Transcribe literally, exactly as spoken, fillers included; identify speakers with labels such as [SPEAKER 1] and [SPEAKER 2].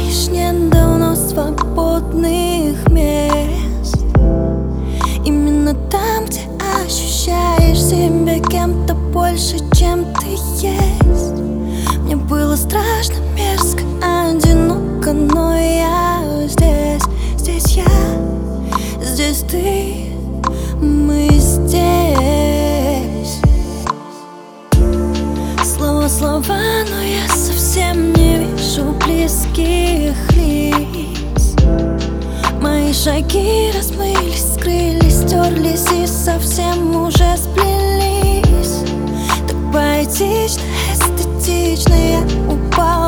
[SPEAKER 1] знаешь, нет давно свободных мест. Именно там, где ощущаешь себя кем-то больше, чем ты есть. Мне было страшно, мерзко, одиноко, но я здесь, здесь я, здесь ты, мы здесь. Слова, слова, но я совсем не вижу близких лиц. Мои шаги размылись, скрылись, стерлись и совсем уже сплелись. Так поэтично, эстетично я упала